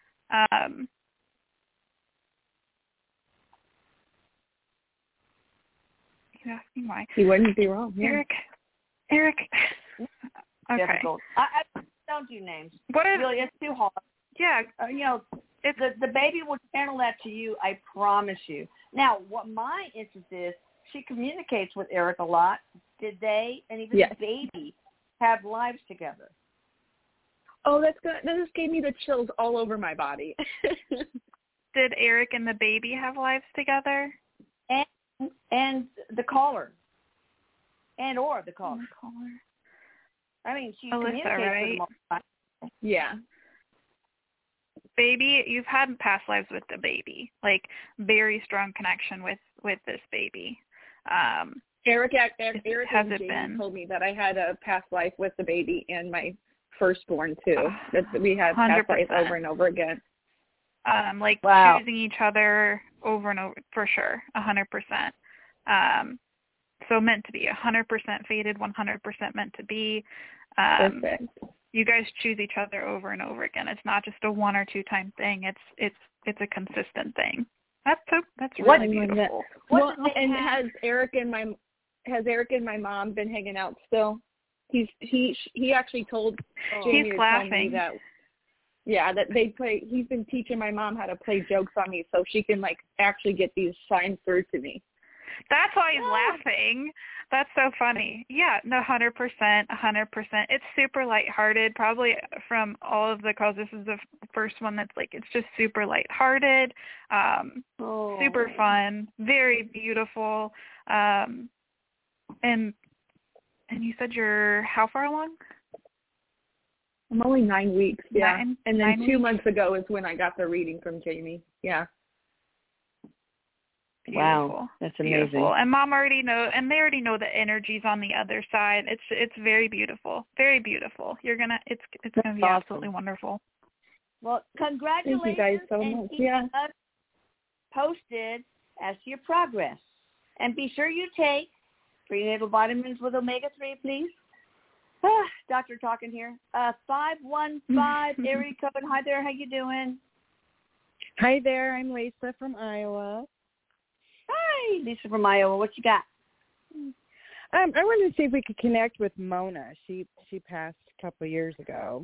D: You asked me why.
N: He wouldn't be wrong. Yeah.
D: Eric. Okay.
C: Difficult. I don't do names.
D: What is
C: really? It's too hard.
D: Yeah.
C: It's the baby will channel that to you. I promise you. Now, what my interest is, she communicates with Eric a lot. Did they and even the baby have lives together?
N: Oh, that's good. That just gave me the chills all over my body.
D: Did Eric and the baby have lives together?
C: And the caller. Or the caller. I mean, she
D: Alyssa,
C: communicates
D: right?
C: with them all the time.
N: Yeah.
D: Baby, you've had past lives with the baby, like very strong connection with this baby.
N: Eric and
D: has
N: Jamie told me that I had a past life with the baby and my firstborn too. That we had past life over and over again.
D: Choosing each other over and over, for sure, 100%. So meant to be, 100% fated, 100% meant to be.
N: Perfect.
D: You guys choose each other over and over again. It's not just a one or two time thing. It's a consistent thing. That's really beautiful.
N: Well, and has Eric and my mom been hanging out still? He actually told Jamie
D: he's
N: to
D: laughing.
N: tell me that. Yeah, that they play. He's been teaching my mom how to play jokes on me so she can like actually get these signs through to me.
D: That's why he's laughing. That's so funny. Yeah, no, 100%, 100%. It's super lighthearted. Probably from all of the calls, this is the first one that's like, it's just super lighthearted, super fun, very beautiful. And you said you're how far along?
N: I'm only 9 weeks. Yeah. And then 2
D: weeks?
N: months ago is when I got the reading from Jamie. Yeah.
C: Wow,
D: Beautiful.
C: that's amazing.
D: Beautiful. And Mom already knows, and they already know the energies on the other side. It's very beautiful, very beautiful. It's gonna be absolutely wonderful.
C: Well, congratulations.
N: Thank you guys so much.
C: Keep us posted as to your progress, and be sure you take prenatal vitamins with omega-3, please. Doctor talking here. 515 area code. Hi there. How you doing?
O: Hi there. I'm Lisa from Iowa.
C: Hi, Lisa from Iowa. What you got?
O: I wanted to see if we could connect with Mona. She passed a couple of years ago.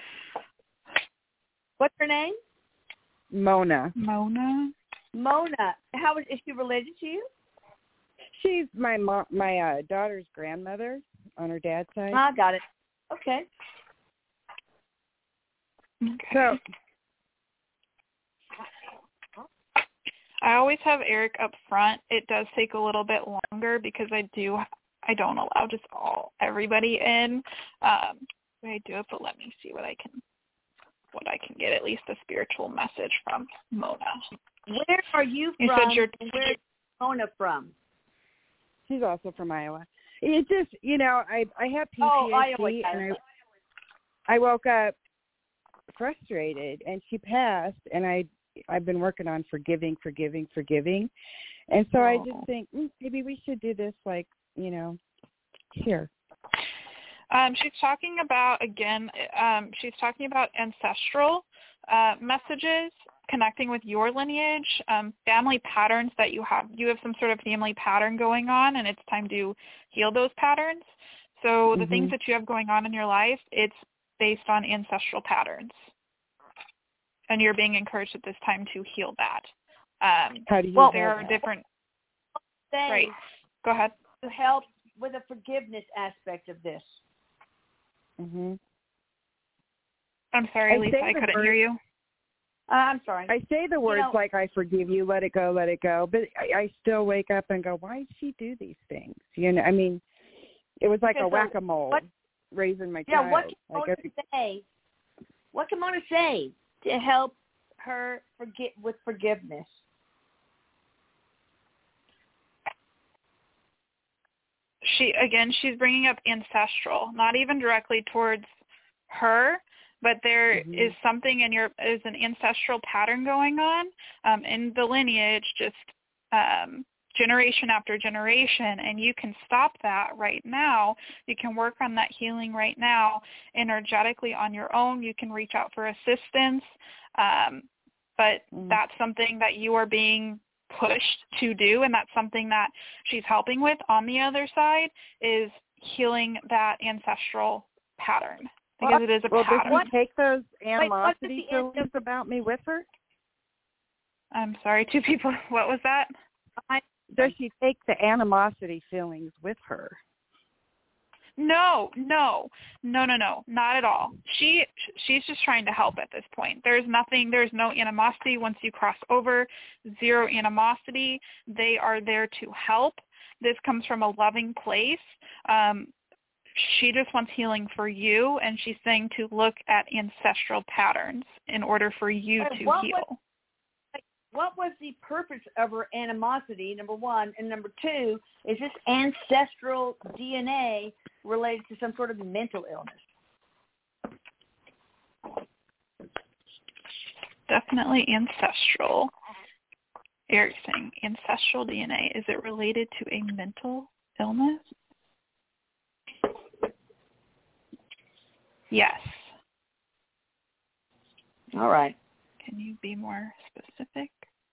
C: What's her name?
O: Mona.
C: Mona. How is she related to you?
O: She's my daughter's grandmother on her dad's side.
C: Ah, got it. Okay.
O: So
D: I always have Eric up front. It does take a little bit longer because I don't allow just everybody in. I do it, but let me see what I can get, at least a spiritual message from Mona.
C: Where are you from? Where's Mona from?
O: She's also from Iowa. It's just, I have PTSD, and I woke up frustrated, and she passed, and I've been working on forgiving. And so I just think maybe we should do this here.
D: She's talking about, ancestral messages, connecting with your lineage, family patterns that you have. You have some sort of family pattern going on, and it's time to heal those patterns. So the things that you have going on in your life, it's based on ancestral patterns. And you're being encouraged at this time to heal that.
O: How do you
D: there are different... Right. Go ahead.
C: To help with the forgiveness aspect of this.
O: Mm-hmm.
D: I'm sorry, Lisa, I couldn't hear you.
C: I'm sorry.
O: I say the words like, I forgive you, let it go. But I still wake up and go, why did she do these things? It was like a whack-a-mole raising my child.
C: Yeah, what can Mona say to help her with forgiveness?
D: She's bringing up ancestral, not even directly towards her, but there is something is an ancestral pattern going on in the lineage, just generation after generation, and you can stop that right now. You can work on that healing right now energetically on your own. You can reach out for assistance, but that's something that you are being pushed to do, and that's something that she's helping with on the other side, is healing that ancestral pattern, because it is a pattern.
O: Does she take those animosity feelings about me with her?
D: I'm sorry, two people. What was that?
O: Does she take the animosity feelings with her?
D: No, not at all. She's just trying to help at this point. There's no animosity once you cross over. Zero animosity. They are there to help. This comes from a loving place. She just wants healing for you, and she's saying to look at ancestral patterns in order for you to heal.
C: What was the purpose of her animosity, number one? And number two, is this ancestral DNA related to some sort of mental illness?
D: Definitely ancestral. Eric's saying ancestral DNA. Is it related to a mental illness? Yes.
C: All right.
D: Can you be more specific?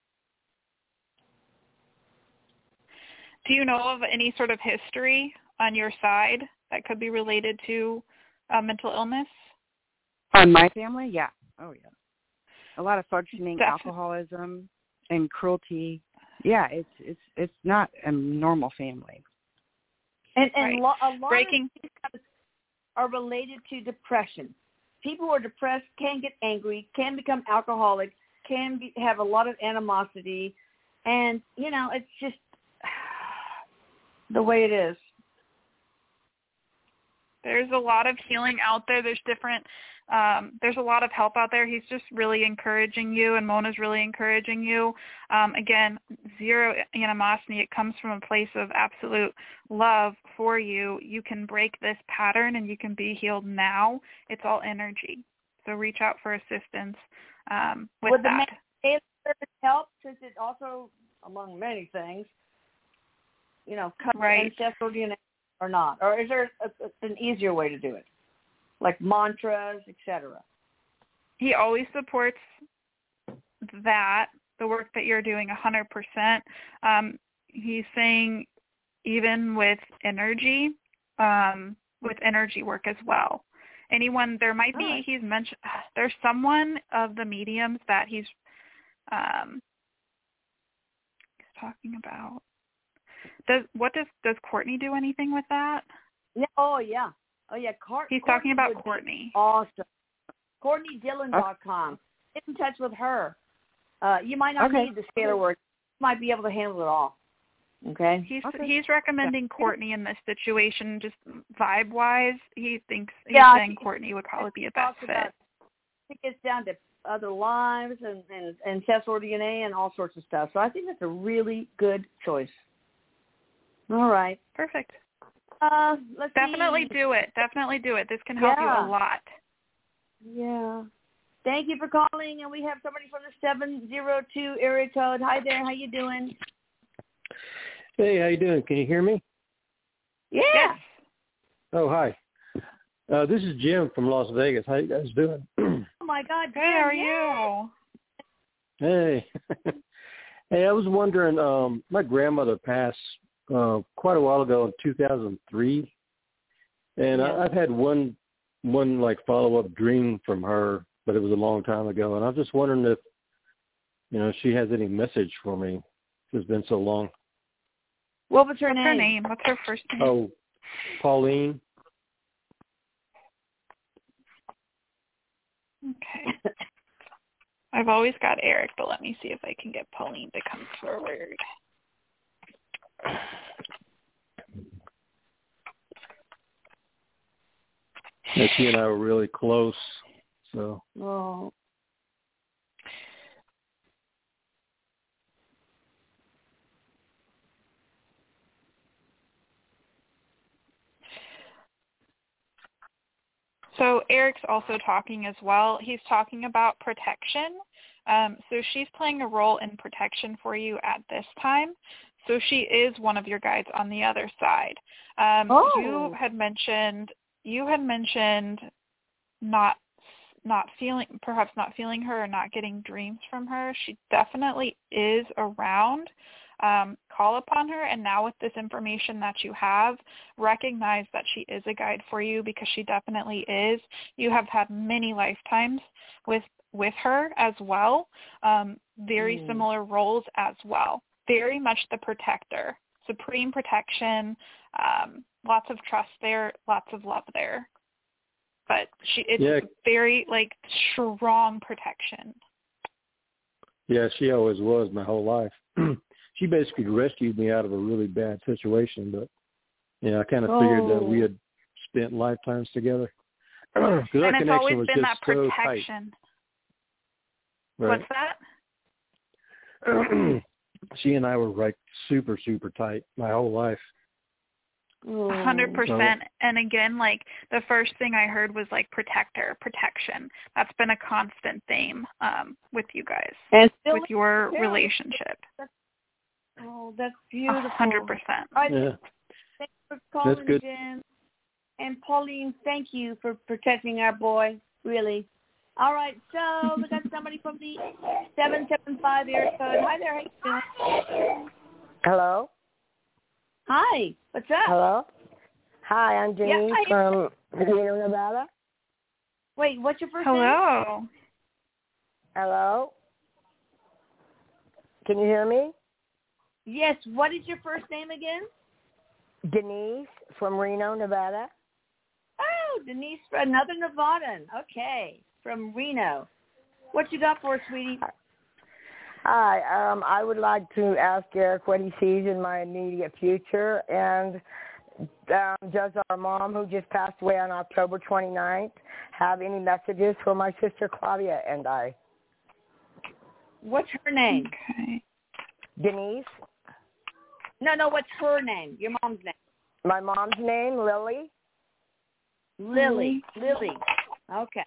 D: Do you know of any sort of history on your side that could be related to mental illness?
O: On my family, yeah. Oh yeah. A lot of functioning alcoholism and cruelty. Yeah, it's not a normal family.
C: And a lot of things are related to depression. People who are depressed can get angry, can become alcoholic, have a lot of animosity, and it's just the way it is.
D: There's a lot of healing out there. There's a lot of help out there. He's just really encouraging you, and Mona's really encouraging you. Again, zero animosity. It comes from a place of absolute love for you. You can break this pattern, and you can be healed now. It's all energy. So reach out for assistance with
C: Would
D: that.
C: the Daily Service help, since it also, among many things, cover ancestral DNA or not? Or is there an easier way to do it, like mantras, etc.?
D: He always supports that, the work that you're doing 100%. He's saying even with energy work as well. Anyone, there might be, he's mentioned, there's someone of the mediums that he's talking about. Does Courtney do anything with that?
C: Yeah. Oh yeah.
D: He's talking about Courtney.
C: Awesome. CourtneyDillon.com. Get in touch with her. You might not need the scalar work. You might be able to handle it all. Okay.
D: He's recommending Courtney in this situation, just vibe-wise. He's saying Courtney would probably be a best fit.
C: It gets down to other lives and ancestral DNA and all sorts of stuff. So I think that's a really good choice. All right.
D: Perfect.
C: Let's
D: definitely
C: see.
D: do it. Definitely do it. This can help you a lot.
C: Yeah. Thank you for calling, and we have somebody from the 702 area code. Hi there. How you doing?
P: Hey, how you doing? Can you hear me?
C: Yeah.
D: Yes.
P: Oh, hi. This is Jim from Las Vegas. How you guys doing?
C: Oh my God.
D: Hey, how are you?
P: Hey. Hey, I was wondering, my grandmother passed quite a while ago in 2003, and I've had one like follow-up dream from her, but it was a long time ago, and I was just wondering if she has any message for me. It's been so long.
C: What was her
D: What's
C: name?
D: her name? What's her first name?
P: Oh, Pauline.
D: Okay. I've always got Eric, but let me see if I can get Pauline to come forward.
P: Yeah, she and I were really close, so.
C: Oh.
D: So Eric's also talking as well. He's talking about protection. So she's playing a role in protection for you at this time. So she is one of your guides on the other side. You had mentioned not feeling her or not getting dreams from her. She definitely is around. Call upon her, and now with this information that you have, recognize that she is a guide for you, because she definitely is. You have had many lifetimes with her as well, very similar roles as well. Very much the protector, supreme protection, lots of trust there, lots of love there. But it's very strong protection.
P: Yeah, she always was my whole life. She basically rescued me out of a really bad situation, but I kind of figured that we had spent lifetimes together.
D: And it's always been that protection.
P: Right.
D: What's that?
P: She and I were super, super tight my whole life.
D: 100%. And again, the first thing I heard was protection. That's been a constant theme with you guys,
C: and
D: with your relationship.
C: That's beautiful.
D: 100%.
P: Yeah.
C: Thanks for calling,
P: that's good.
C: Jim. And Pauline, thank you for protecting our boy, really. All right, so we got somebody from the 775 area code. Hi there, how you doing?
Q: Hello.
C: Hi, what's up?
Q: Hello. Hi, I'm Denise from Reno, Nevada.
C: Wait, what's your first name?
D: Hello.
Q: Hello? Can you hear me?
C: Yes. What is your first name again?
Q: Denise from Reno, Nevada.
C: Oh, Denise, another Nevadan. Okay, from Reno. What you got for us, sweetie?
Q: Hi. I would like to ask Eric what he sees in my immediate future, and does our mom, who just passed away on October 29th, have any messages for my sister Claudia and I?
C: What's her name?
D: Okay.
Q: Denise.
C: No, what's her name? Your mom's name.
Q: My mom's name, Lily.
C: Lily. Okay.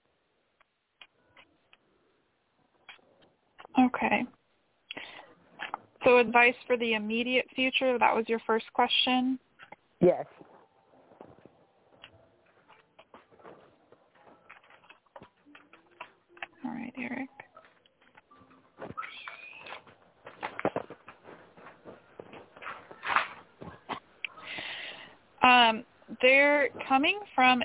D: Okay. So advice for the immediate future, that was your first question?
Q: Yes.
D: All right, Eric. They're coming from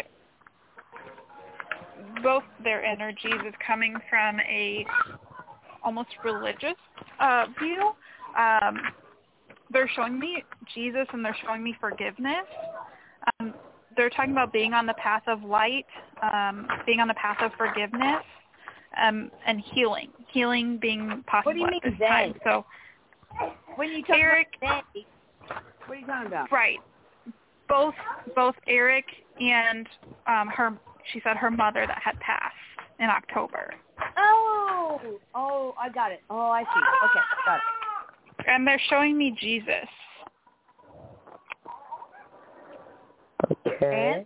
D: both their energies is coming from a almost religious view. They're showing me Jesus and they're showing me forgiveness. They're talking about being on the path of light, being on the path of forgiveness, and healing. Healing being possible
C: what do you mean
D: at this
C: they?
D: time. So
C: when you talk
D: Eric,
C: about they, what are you talking about?
D: Right. Both Eric and she said her mother that had passed in October.
C: Oh, I got it. Oh, I see. Okay, got it.
D: And they're showing me Jesus.
Q: Okay.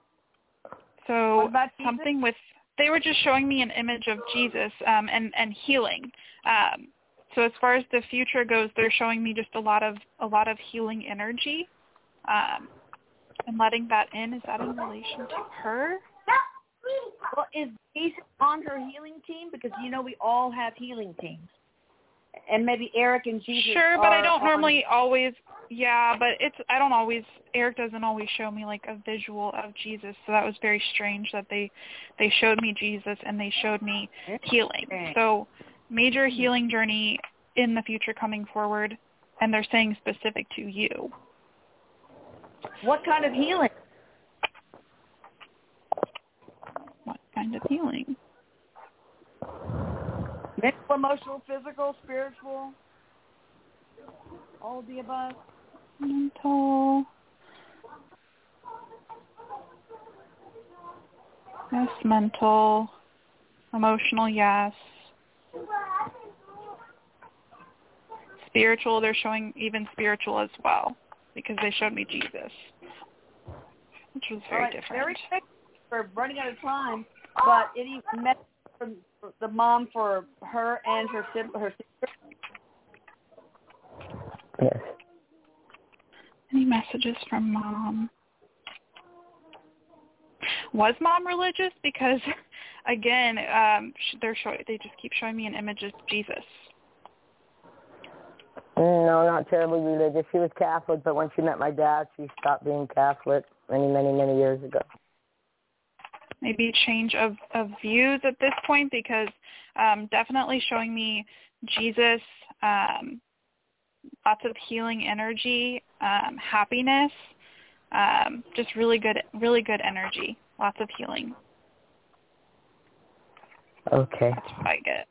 D: So something with, they were just showing me an image of Jesus and healing. So as far as the future goes, they're showing me just a lot of healing energy. And letting that in, is that in relation to her?
C: Well, is Jesus on her healing team? Because, we all have healing teams. And maybe Eric and Jesus
D: Sure, but I don't normally always, Eric doesn't always show me like a visual of Jesus. So that was very strange that they showed me Jesus and they showed me healing. So major healing journey in the future coming forward, and they're saying specific to you.
C: What kind of healing?
D: What kind of healing?
C: Mental, emotional, physical, spiritual, all of the above.
D: Mental. Yes, mental. Emotional, yes. Spiritual, they're showing even spiritual as well, because they showed me Jesus, which was very different.
C: Very quick, for running out of time, but any message from the mom for her and her sister?
Q: Yes.
D: Any messages from mom? Was mom religious? Because again, they just keep showing me an image of Jesus.
Q: No, not terribly religious. She was Catholic, but when she met my dad, she stopped being Catholic many, many, many years ago.
D: Maybe change of views at this point, because definitely showing me Jesus, lots of healing energy, happiness, just really good energy, lots of healing.
Q: Okay.
D: That's what I get.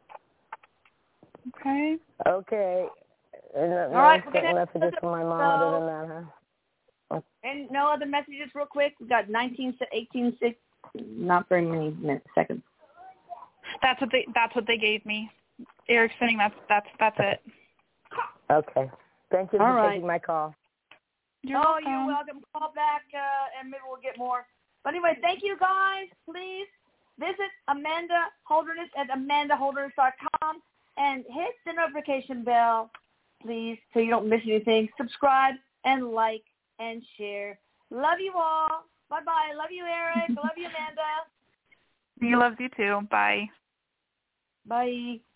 D: Okay.
Q: Okay.
C: All right.
Q: Messages from my mom other than that, huh?
C: And no other messages real quick? We've got 18, 6, not very many seconds.
D: That's what they gave me. Eric's saying that's it.
Q: Okay. Thank you for taking my call.
D: You're welcome.
C: You're welcome. Call back and maybe we'll get more. But anyway, thank you guys. Please visit Amanda Holderness at amandaholderness.com and hit the notification bell, please, so you don't miss anything. Subscribe and like and share. Love you all. Bye-bye. Love you, Eric. Love you, Amanda.
D: He loves you too. Bye.
C: Bye.